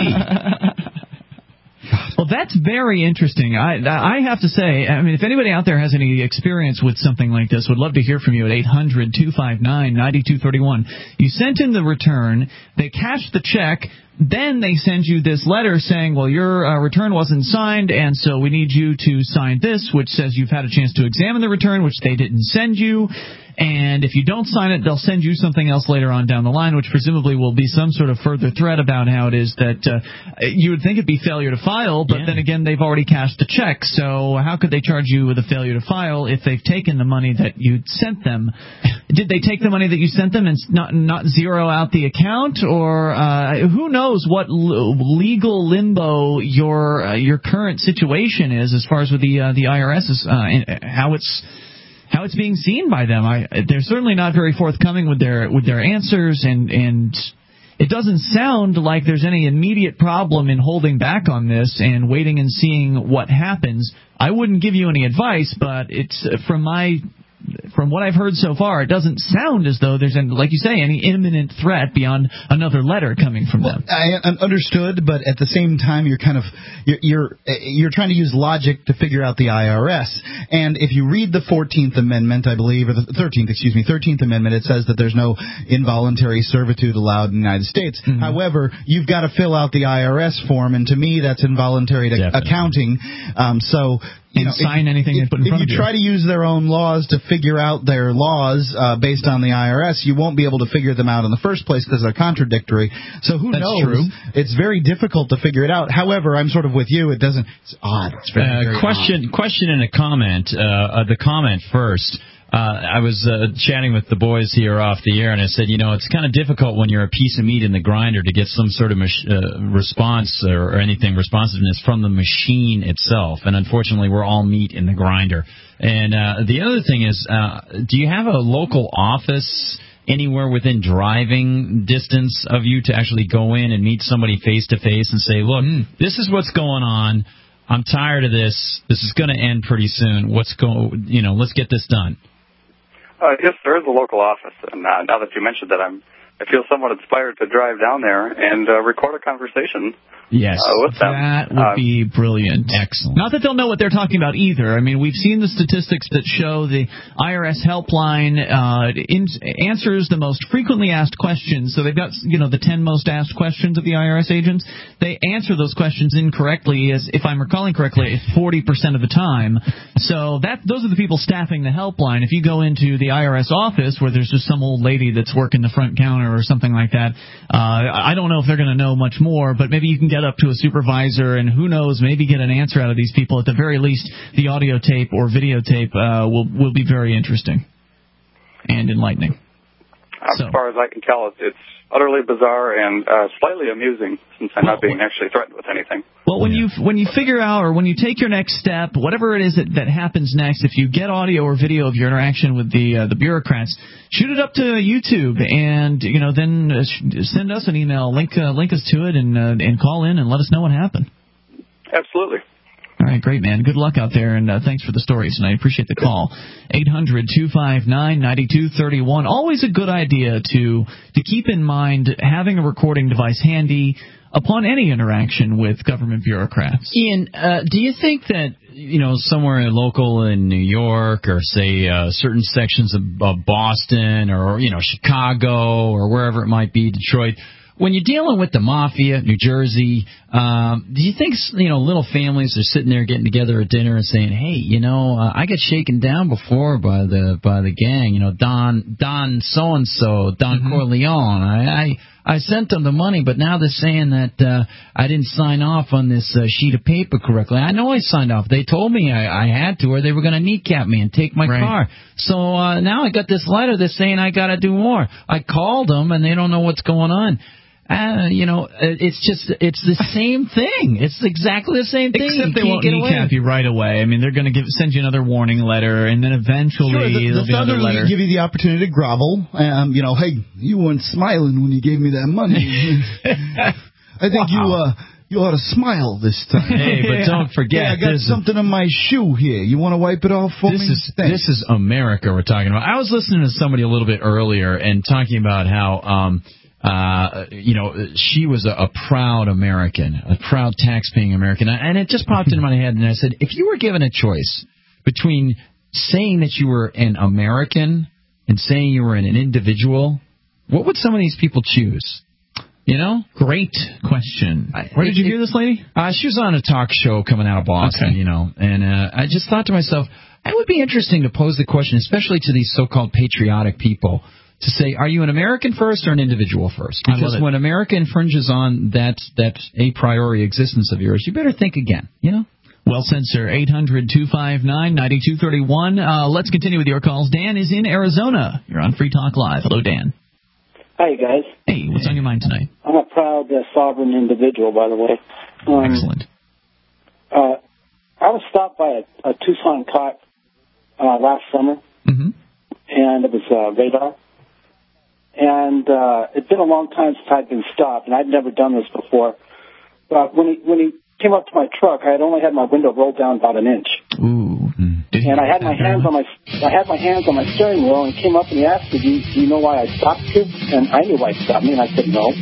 Well, that's very interesting. I I have to say, I mean, if anybody out there has any experience with something like this, would love to hear from you at eight hundred two five nine nine two three one. You sent in the return, they cashed the check, then they send you this letter saying, well, your uh, return wasn't signed, and so we need you to sign this, which says you've had a chance to examine the return, which they didn't send you. And if you don't sign it, they'll send you something else later on down the line, which presumably will be some sort of further threat about how it is that uh, you would think it'd be failure to file, but then again, they've already cashed the check. So how could they charge you with a failure to file if they've taken the money that you sent them? Did they take the money that you sent them and not not zero out the account, or uh, who knows what l- legal limbo your uh, your current situation is as far as with the uh, the I R S is uh, and how it's. How it's being seen by them. I, they're certainly not very forthcoming with their with their answers, and and it doesn't sound like there's any immediate problem in holding back on this and waiting and seeing what happens. I wouldn't give you any advice, but it's from my from what I've heard so far, it doesn't sound as though there's, any, like you say, any imminent threat beyond another letter coming from well, them. I understood, but at the same time, you're kind of you're, you're you're trying to use logic to figure out the I R S. And if you read the fourteenth Amendment, I believe, or the thirteenth, excuse me, thirteenth Amendment, it says that there's no involuntary servitude allowed in the United States. Mm-hmm. However, you've got to fill out the I R S form, and to me, that's involuntary to accounting. Um, so. You know, sign if, anything if, they put in if front you of you. try to use their own laws to figure out their laws uh, based on the I R S, you won't be able to figure them out in the first place because they're contradictory. So who That's knows? True. It's very difficult to figure it out. However, I'm sort of with you. It doesn't. It's odd. It's very, uh, very question, odd. question, and a comment. Uh, uh, the comment first. Uh, I was uh, chatting with the boys here off the air, and I said, you know, it's kind of difficult when you're a piece of meat in the grinder to get some sort of mach- uh, response or, or anything responsiveness from the machine itself. And unfortunately, we're all meat in the grinder. And uh, the other thing is, uh, do you have a local office anywhere within driving distance of you to actually go in and meet somebody face to face and say, look, mm. this is what's going on. I'm tired of this. This is going to end pretty soon. What's go? You know, let's get this done. Uh, yes, there is a local office, and uh, now that you mentioned that, I'm I feel somewhat inspired to drive down there and uh, record a conversation. Yes, uh, with them. that would uh, be brilliant. Excellent. Not that they'll know what they're talking about either. I mean, we've seen the statistics that show the I R S helpline uh, in, answers the most frequently asked questions. So they've got, you know, the ten most asked questions of the I R S agents. They answer those questions incorrectly, as if I'm recalling correctly, forty percent of the time. So that those are the people staffing the helpline. If you go into the I R S office where there's just some old lady that's working the front counter or something like that, uh, I don't know if they're going to know much more, but maybe you can get up to a supervisor and who knows, maybe get an answer out of these people. At the very least, the audio tape or videotape uh, will will be very interesting and enlightening. As so. far as I can tell, it's, it's utterly bizarre and uh, slightly amusing since I'm well, not being actually threatened with anything. Well, when you when you figure out or when you take your next step, whatever it is that, that happens next, if you get audio or video of your interaction with the uh, the bureaucrats, shoot it up to YouTube and you know then uh, send us an email, link uh, link us to it, and uh, and call in and let us know what happened. Absolutely. All right, great, man. Good luck out there, and uh, thanks for the stories, and I appreciate the call. eight hundred two five nine nine two three one. Always a good idea to to keep in mind having a recording device handy upon any interaction with government bureaucrats. Ian, uh, do you think that, you know, somewhere local in New York or, say, uh, certain sections of uh, Boston or, you know, Chicago or wherever it might be, Detroit, when you're dealing with the mafia, New Jersey, um, do you think, you know, little families are sitting there getting together at dinner and saying, hey, you know, uh, I got shaken down before by the by the gang, you know, Don Don so-and-so, Don mm-hmm. Corleone. I, I I sent them the money, but now they're saying that uh, I didn't sign off on this uh, sheet of paper correctly. I know I signed off. They told me I, I had to, or they were going to kneecap me and take my right. car. So uh, now I got this letter that's saying I got to do more. I called them, and they don't know what's going on. Uh, you know, it's just, it's the same thing. It's exactly the same thing. Except they won't kneecap you right away. I mean, they're going to give send you another warning letter, and then eventually sure, the, there'll be another letter. Give you the opportunity to grovel. Um, you know, hey, you weren't smiling when you gave me that money. I think wow. you, uh, you ought to smile this time. Hey, but don't forget. Hey, I got something on my shoe here. You want to wipe it off for this me? Is, this is America we're talking about. I was listening to somebody a little bit earlier and talking about how, um, Uh, you know, she was a, a proud American, a proud tax-paying American. And it just popped into my head, and I said, if you were given a choice between saying that you were an American and saying you were an individual, what would some of these people choose? You know? Great question. Where did you hear this lady? Uh, she was on a talk show coming out of Boston, okay. you know, and uh, I just thought to myself, it would be interesting to pose the question, especially to these so-called patriotic people, to say, are you an American first or an individual first? Because when America infringes on that that a priori existence of yours, you better think again, you know? Well said, sir. eight hundred two five nine nine two three one. Uh, let's continue with your calls. Dan is in Arizona. You're on Free Talk Live. Hello, Dan. Hi, guys. Hey, what's on your mind tonight? I'm a proud uh, sovereign individual, by the way. Um, Excellent. Uh, I was stopped by a, a Tucson cop uh, last summer, mm-hmm. and it was uh, radar. And uh, it's been a long time since I'd been stopped, and I'd never done this before. But when he when he came up to my truck, I had only had my window rolled down about an inch. Ooh. Did and I had my hands on my I had my hands on my steering wheel, and he came up and he asked me, "Do you, do you know why I stopped you?" And I knew why he stopped me, and I said no.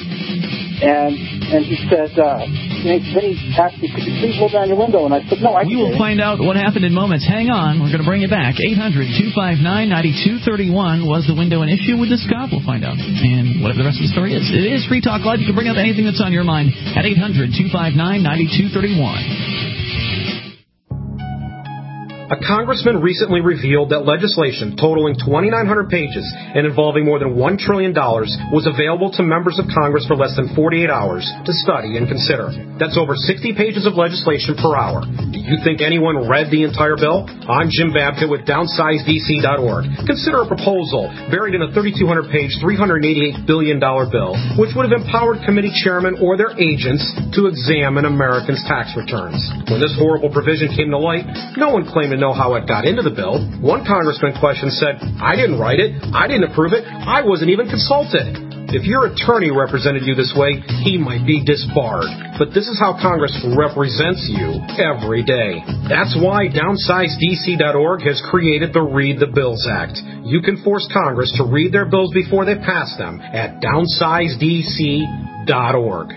And and he said, uh, then he asked me, "Could you please roll down your window?" And I said, "No, I." We will find out what happened in moments. Hang on, we're going to bring it back. eight hundred two five nine nine two three one. Was the window an issue with this cop? We'll find out. And whatever the rest of the story is. It is Free Talk Live. You can bring up anything that's on your mind at eight hundred two five nine nine two three one. A congressman recently revealed that legislation totaling twenty-nine hundred pages and involving more than one trillion dollars was available to members of Congress for less than forty-eight hours to study and consider. That's over sixty pages of legislation per hour. Do you think anyone read the entire bill? I'm Jim Babka with downsize D C dot org. Consider a proposal buried in a thirty-two hundred page, three hundred eighty-eight billion dollars bill, which would have empowered committee chairmen or their agents to examine Americans' tax returns. When this horrible provision came to light, no one claimed to know how it got into the bill. One congressman questioned said, "I didn't write it. I didn't approve it. I wasn't even consulted." If your attorney represented you this way, he might be disbarred. But this is how Congress represents you every day. That's why downsize D C dot org has created the Read the Bills Act. You can force Congress to read their bills before they pass them at downsize D C dot org.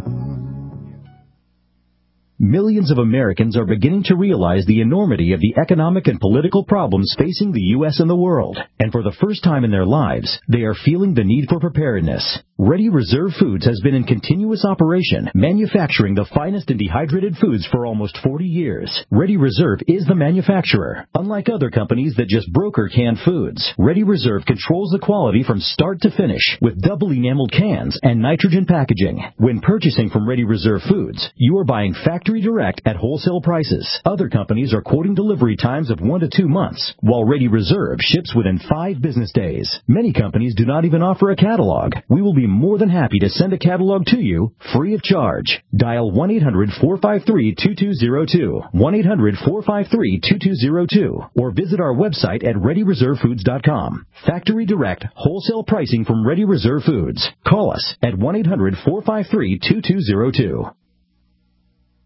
Millions of Americans are beginning to realize the enormity of the economic and political problems facing the U S and the world. And for the first time in their lives, they are feeling the need for preparedness. Ready Reserve Foods has been in continuous operation, manufacturing the finest and dehydrated foods for almost forty years. Ready Reserve is the manufacturer. Unlike other companies that just broker canned foods, Ready Reserve controls the quality from start to finish with double enameled cans and nitrogen packaging. When purchasing from Ready Reserve Foods, you are buying factory direct at wholesale prices. Other companies are quoting delivery times of one to two months, while Ready Reserve ships within five business days. Many companies do not even offer a catalog. We will be more than happy to send a catalog to you free of charge. Dial one eight hundred four five three two two zero two, one eight hundred four five three two two zero two, or visit our website at ready reserve foods dot com. Factory direct, wholesale pricing from Ready Reserve Foods. Call us at one eight hundred four five three two two zero two.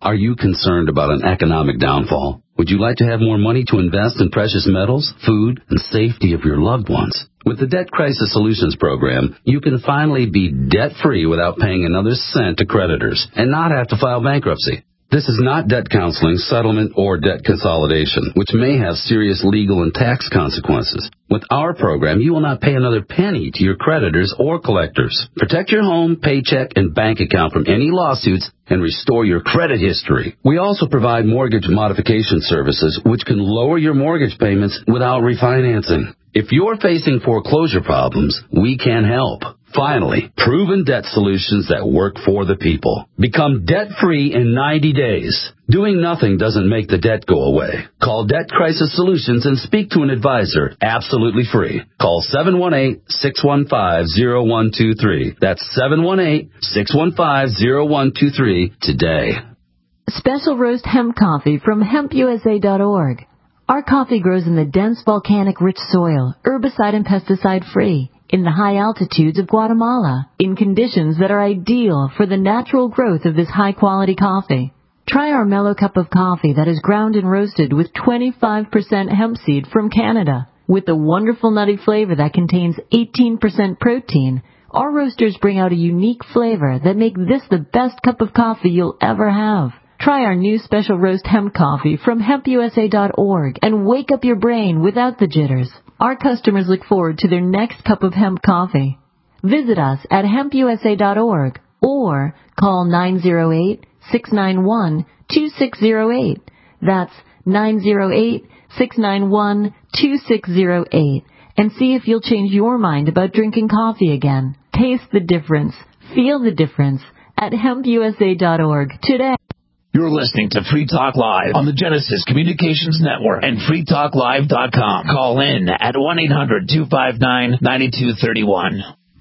Are you concerned about an economic downfall? Would you like to have more money to invest in precious metals, food, and safety of your loved ones? With the Debt Crisis Solutions Program, you can finally be debt-free without paying another cent to creditors and not have to file bankruptcy. This is not debt counseling, settlement, or debt consolidation, which may have serious legal and tax consequences. With our program, you will not pay another penny to your creditors or collectors. Protect your home, paycheck, and bank account from any lawsuits and restore your credit history. We also provide mortgage modification services, which can lower your mortgage payments without refinancing. If you're facing foreclosure problems, we can help. Finally, proven debt solutions that work for the people. Become debt-free in ninety days. Doing nothing doesn't make the debt go away. Call Debt Crisis Solutions and speak to an advisor absolutely free. Call seven one eight, six one five, zero one two three. That's seven one eight, six one five, zero one two three today. Special roast hemp coffee from hemp U S A dot org. Our coffee grows in the dense volcanic rich soil, herbicide and pesticide free, in the high altitudes of Guatemala, in conditions that are ideal for the natural growth of this high-quality coffee. Try our mellow cup of coffee that is ground and roasted with twenty-five percent hemp seed from Canada. With a wonderful nutty flavor that contains eighteen percent protein, our roasters bring out a unique flavor that make this the best cup of coffee you'll ever have. Try our new special roast hemp coffee from hemp U S A dot org and wake up your brain without the jitters. Our customers look forward to their next cup of hemp coffee. Visit us at hemp U S A dot org or call nine zero eight, six nine one, two six zero eight. That's nine zero eight, six nine one, two six zero eight. And see if you'll change your mind about drinking coffee again. Taste the difference. Feel the difference at hemp U S A dot org today. You're listening to Free Talk Live on the Genesis Communications Network and free talk live dot com. Call in at one eight hundred, two five nine, nine two three one.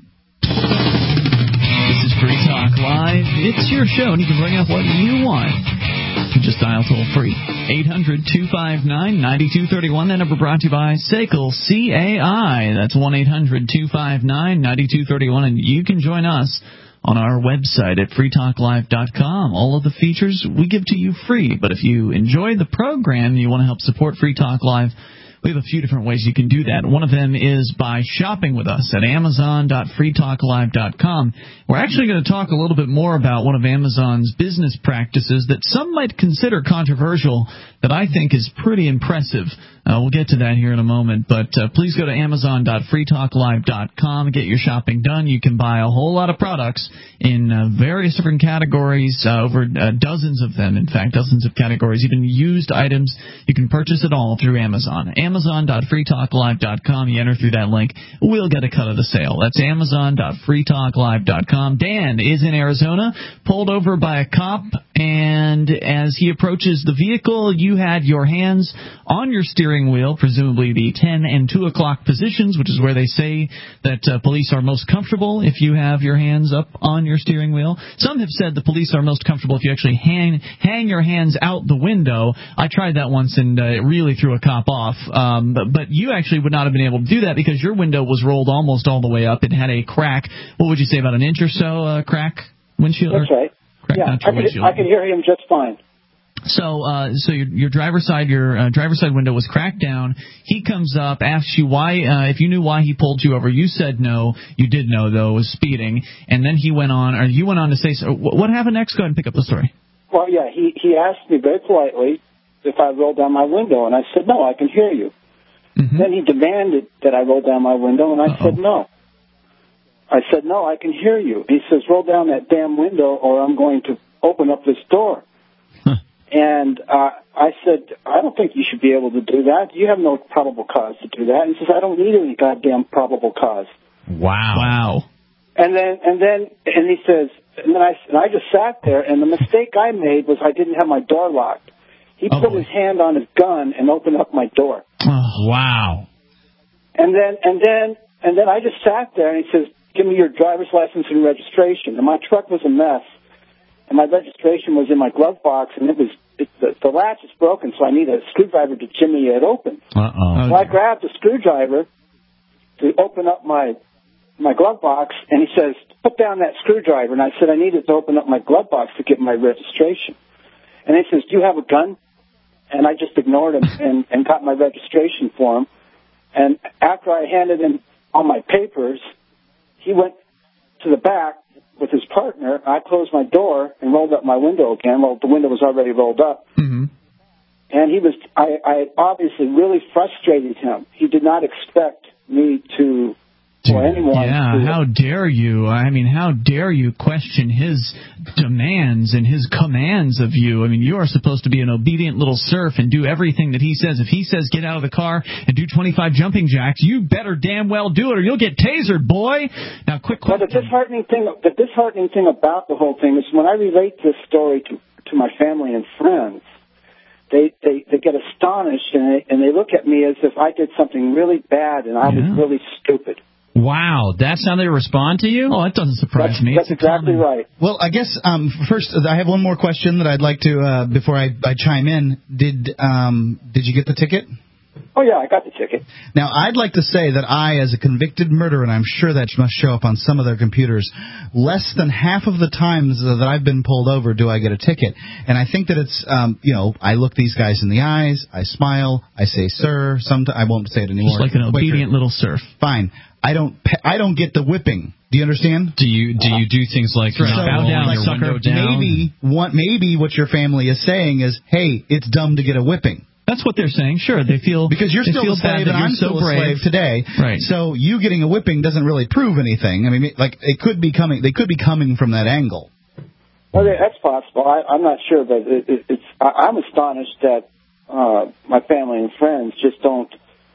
This is Free Talk Live. It's your show, and you can bring up what you want. You just dial toll free. eight hundred, two five nine, nine two three one. That number brought to you by S A C L C A I. That's one eight hundred, two five nine, nine two three one. And you can join us on our website at free talk live dot com. All of the features we give to you free. But if you enjoy the program and you want to help support Free Talk Live, we have a few different ways you can do that. One of them is by shopping with us at amazon dot free talk live dot com. We're actually going to talk a little bit more about one of Amazon's business practices that some might consider controversial, that I think is pretty impressive. Uh, we'll get to that here in a moment, but uh, please go to amazon dot free talk live dot com and get your shopping done. You can buy a whole lot of products in uh, various different categories, uh, over uh, dozens of them, in fact, dozens of categories, even used items. You can purchase it all through Amazon. amazon dot free talk live dot com. You enter through that link, we'll get a cut of the sale. That's amazon dot free talk live dot com. Dan is in Arizona, pulled over by a cop, and as he approaches the vehicle, you had your hands on your steering wheel, presumably the ten and two o'clock positions, which is where they say that uh, police are most comfortable if you have your hands up on your steering wheel. Some have said the police are most comfortable if you actually hang, hang your hands out the window. I tried that once and uh, it really threw a cop off. Um, but, but you actually would not have been able to do that because your window was rolled almost all the way up. It had a crack. What would you say, about an inch or so uh, crack windshield? That's right. Crack, yeah, I could, I could hear him just fine. So, uh, so your, your driver's side, your uh, driver's side window was cracked down. He comes up, asks you why, uh, if you knew why he pulled you over. You said no. You did know, though, it was speeding. And then he went on, or you went on to say, so what happened next? Go ahead and pick up the story. Well, yeah, he, he asked me very politely if I rolled down my window, and I said, no, I can hear you. Mm-hmm. Then he demanded that I roll down my window, and I Uh-oh. said no. I said, no, I can hear you. He says, roll down that damn window, or I'm going to open up this door. And uh, I said, I don't think you should be able to do that. You have no probable cause to do that. And he says, I don't need any goddamn probable cause. Wow. Wow. And then, and then, and he says, and then I, and I just sat there, and the mistake I made was I didn't have my door locked. He oh, put boy. his hand on his gun and opened up my door. Oh, wow. And then, and then, and then I just sat there, and he says, give me your driver's license and registration. And my truck was a mess. And my registration was in my glove box, and it was it, the, the latch is broken, so I need a screwdriver to jimmy it open. Uh-oh. So I grabbed the screwdriver to open up my my glove box, and he says, put down that screwdriver. And I said I needed to open up my glove box to get my registration. And he says, do you have a gun? And I just ignored him and, and got my registration form. And after I handed him all my papers, he went to the back with his partner. I closed my door and rolled up my window again. Well, the window was already rolled up. Mm-hmm. And he was, I, I obviously really frustrated him. He did not expect me to, or anyone Yeah, to. how dare you? I mean, how dare you question his demands and his commands of you? I mean, you are supposed to be an obedient little serf and do everything that he says. If he says get out of the car and do twenty-five jumping jacks, you better damn well do it or you'll get tasered, boy. Now, quick question. Well, the disheartening thing, the disheartening thing about the whole thing is when I relate this story to, to my family and friends, They, they they get astonished and they, and they look at me as if I did something really bad and I yeah. was really stupid. Wow, that's how they respond to you? Oh, that doesn't surprise that's, me. That's it's exactly common. right. Well, I guess um, first I have one more question that I'd like to uh, before I, I chime in. Did um, did you get the ticket? Oh, yeah, I got the ticket. Now, I'd like to say that I, as a convicted murderer, and I'm sure that must show up on some of their computers, less than half of the times that I've been pulled over do I get a ticket. And I think that it's, um, you know, I look these guys in the eyes, I smile, I say, sir, sometimes I won't say it anymore. Just like an obedient little serf. Fine. I don't I don't get the whipping. Do you understand? Do you do you do things like So, not bow down, rolling your sucker. window down? Maybe what maybe what your family is saying is, hey, it's dumb to get a whipping. That's what they're saying. Sure, they feel because you're they still feel a slave bad and that I'm you're so still a brave. slave today. Right. So you getting a whipping doesn't really prove anything. I mean, like it could be coming. They could be coming from that angle. Well, that's possible. I, I'm not sure, but it, it, it's. I, I'm astonished that uh, my family and friends just don't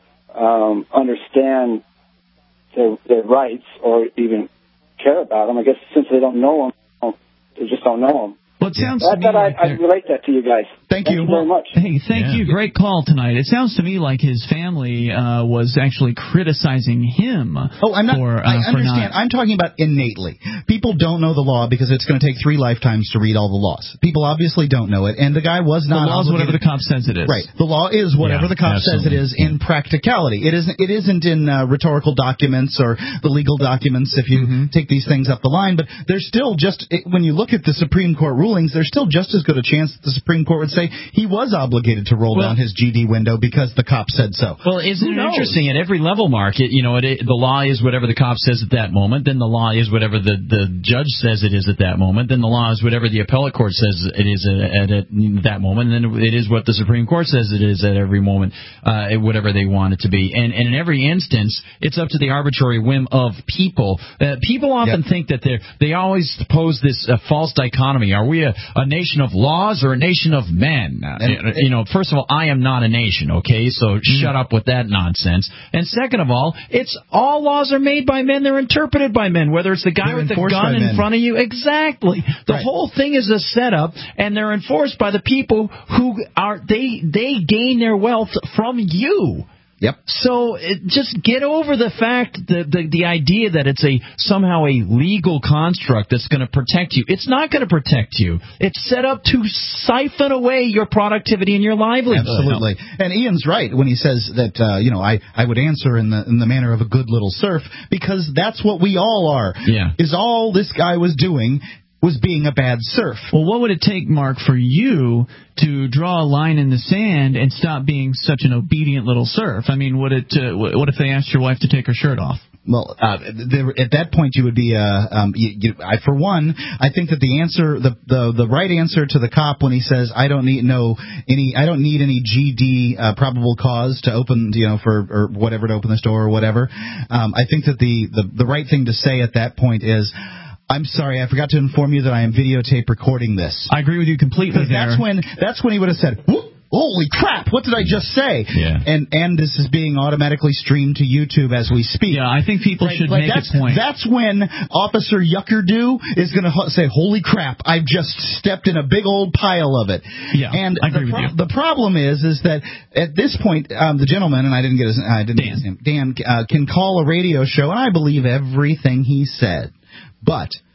um, understand their, their rights or even care about them. I guess since they don't know them, they just don't know them. Well, it sounds I to me thought like I'd, I'd relate that to you guys. Thank, Thank you. you very much. Hey, thank Yeah. you. Great call tonight. It sounds to me like his family uh, was actually criticizing him. Oh, I'm not. For, uh, I for understand. not, I'm talking about innately. People don't know the law because it's going to take three lifetimes to read all the laws. People obviously don't know it, and the guy was not. The law is whatever the obligated- cop says it is. Right. The law is whatever Yeah, the cop says it absolutely. is in practicality. It isn't. It isn't in uh, rhetorical documents or the legal documents if you Mm-hmm. take these things up the line. But there's still just it, when you look at the Supreme Court rulings, there's still just as good a chance that the Supreme Court would say he was obligated to roll Well- down his G D window because the cop said so. Well, isn't Who it knows? interesting? At every level, Mark, it, you know, it, it, the law is whatever the cop says at that moment. Then the law is whatever the, the judge says it is at that moment. Then the law is whatever the appellate court says it is at, at, at that moment. And then it is what the Supreme Court says it is at every moment, uh, whatever they want it to be. And, and in every instance, it's up to the arbitrary whim of people. Uh, people often Yep. think that they they always pose this uh, false dichotomy. Are we a, a nation of laws or a nation of men? Uh, And- you know, first of all, I am not a nation, okay? So shut up with that nonsense. And second of all, it's all laws are made by men. They're interpreted by men, whether it's the guy They're with the enforced gun by in men. front of you. Exactly. The Right. whole thing is a setup, and they're enforced by the people who are, they, they gain their wealth from you. Yep. So it, just get over the fact, the, the the idea that it's a somehow a legal construct that's going to protect you. It's not going to protect you. It's set up to siphon away your productivity and your livelihood. Absolutely. And Ian's right when he says that, uh, you know, I, I would answer in the in the manner of a good little serf, because that's what we all are. Yeah. Is all this guy was doing was being a bad serf. Well, what would it take, Mark, for you to draw a line in the sand and stop being such an obedient little serf? I mean, would it? Uh, what if they asked your wife to take her shirt off? Well, uh, there, at that point, you would be. Uh, um, you, you, I, for one, I think that the answer, the, the the right answer to the cop when he says, "I don't need no any, I don't need any G D uh, probable cause to open, you know, for or whatever to open this door or whatever." Um, I think that the, the the right thing to say at that point is, "I'm sorry, I forgot to inform you that I am videotape recording this." I agree with you completely Because there. that's when that's when he would have said, "Whoop, holy crap, what did I just say?" Yeah. And and this is being automatically streamed to YouTube as we speak. Yeah, I think people Right, should like make that's, a point. That's when Officer Yuckerdoo is going to ho- say, "Holy crap, I've just stepped in a big old pile of it." Yeah, and I agree the, with you. the problem is, is that at this point, um, the gentleman, and I didn't get his, I didn't Dan. get his name, Dan, uh, can call a radio show, and I believe everything he said, but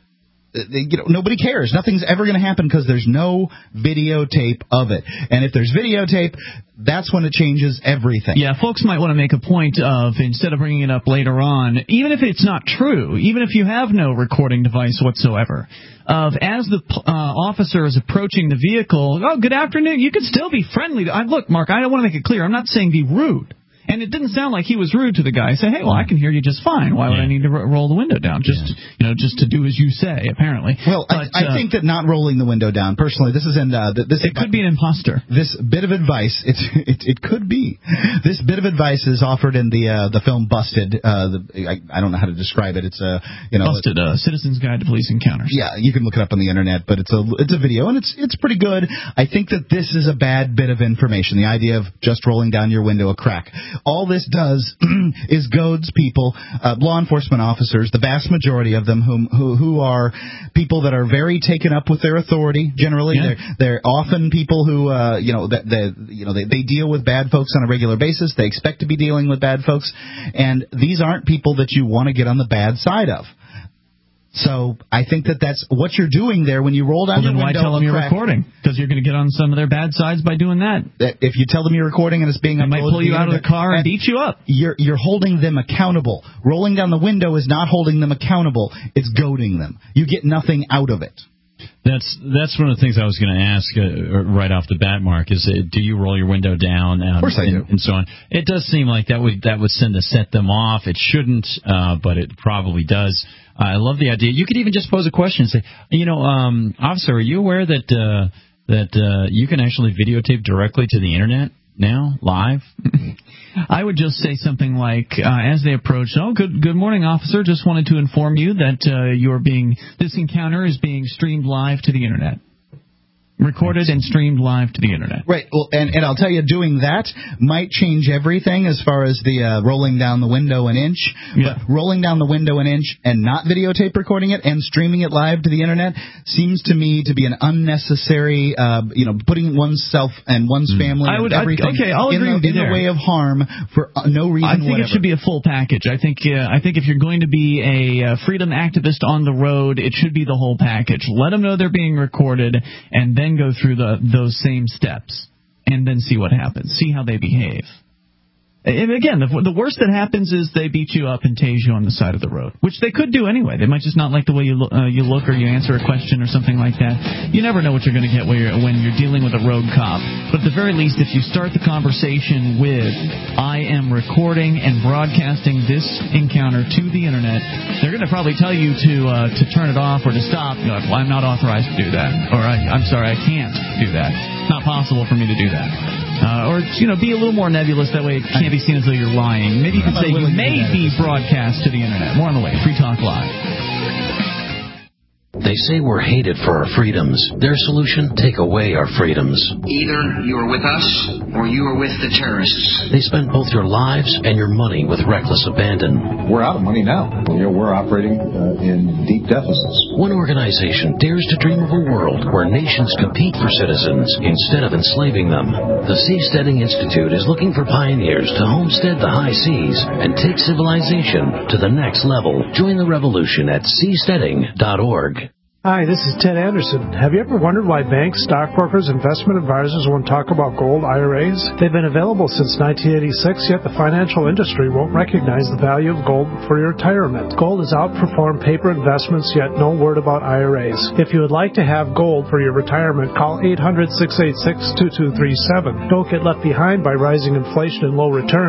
you know, nobody cares. Nothing's ever going to happen because there's no videotape of it. And if there's videotape, that's when it changes everything. Yeah, folks might want to make a point of, instead of bringing it up later on, even if it's not true, even if you have no recording device whatsoever, of as the uh, officer is approaching the vehicle, oh, good afternoon, you can still be friendly. I, look, Mark, I don't want to make it clear. I'm not saying be rude. And it didn't sound like he was rude to the guy. Say, hey, well, I can hear you just fine. Why would yeah. I need to ro- roll the window down? Just yeah. you know, just to do as you say, apparently. Well, but, I, I uh, think that not rolling the window down, personally, this isn't. Uh, this it could be an imposter. This bit of advice, it's, it it could be. This bit of advice is offered in the uh, the film Busted. Uh, the, I, I don't know how to describe it. It's a you know Busted, uh, Citizen's Guide to Police Encounters. Yeah, you can look it up on the internet, but it's a it's a video and it's it's pretty good. I think that this is a bad bit of information. The idea of just rolling down your window a crack. All this does is goads people, uh, law enforcement officers, the vast majority of them, whom, who who are people that are very taken up with their authority. Generally, yeah. they're they're often people who uh, you know that they, you know they, they deal with bad folks on a regular basis. They expect to be dealing with bad folks, and these aren't people that you want to get on the bad side of. So I think that that's what you're doing there when you roll down well, your window. window. Why tell them you're crack, recording? Because you're going to get on some of their bad sides by doing that. If you tell them you're recording and it's being they might pull you out of the car and beat you up. You're you're holding them accountable. Rolling down the window is not holding them accountable. It's goading them. You get nothing out of it. That's that's one of the things I was going to ask uh, right off the bat, Mark. Is uh, do you roll your window down? Um, of course I and, do. And so on. It does seem like that would that would send to set them off. It shouldn't, uh, but it probably does. Uh, I love the idea. You could even just pose a question and say, you know, um, officer, are you aware that uh, that uh, you can actually videotape directly to the internet now, live? I would just say something like, uh, as they approach, oh, good good morning, officer. Just wanted to inform you that uh, you're being this encounter is being streamed live to the internet. Recorded and streamed live to the internet. Right. Well, and, and I'll tell you, doing that might change everything as far as the uh, rolling down the window an inch. Yeah. But rolling down the window an inch and not videotape recording it and streaming it live to the internet seems to me to be an unnecessary, uh, you know, putting oneself and one's family I would, and everything okay, I'll in, agree the, with you in there. the way of harm for uh, no reason I think whatever. it should be a full package. I think uh, I think if you're going to be a uh, freedom activist on the road, it should be the whole package. Let them know they're being recorded, and then go through the those same steps, and then see what happens. See how they behave. And again, the, the worst that happens is they beat you up and tase you on the side of the road, which they could do anyway. They might just not like the way you, lo- uh, you look or you answer a question or something like that. You never know what you're going to get when you're, when you're dealing with a road cop. But at the very least, if you start the conversation with, I am recording and broadcasting this encounter to the internet, they're going to probably tell you to uh, to turn it off or to stop. You're like, well, I'm not authorized to do that. Or I, I'm sorry, I can't do that. It's not possible for me to do that. Uh, or, you know, be a little more nebulous. That way it can't be seen as though you're lying. Maybe you can say you may be broadcast to the internet. More on the way. Free Talk Live. They say we're hated for our freedoms. Their solution, take away our freedoms. Either you are with us or you are with the terrorists. They spend both your lives and your money with reckless abandon. We're out of money now. You know, we're operating uh, in deep deficits. One organization dares to dream of a world where nations compete for citizens instead of enslaving them. The Seasteading Institute is looking for pioneers to homestead the high seas and take civilization to the next level. Join the revolution at seasteading dot org. Hi, this is Ted Anderson. Have you ever wondered why banks, stockbrokers, investment advisors won't talk about gold I R As? They've been available since nineteen eighty-six, yet the financial industry won't recognize the value of gold for your retirement. Gold has outperformed paper investments, yet no word about I R As. If you would like to have gold for your retirement, call eight hundred, six eight six, two two three seven. Don't get left behind by rising inflation and low returns.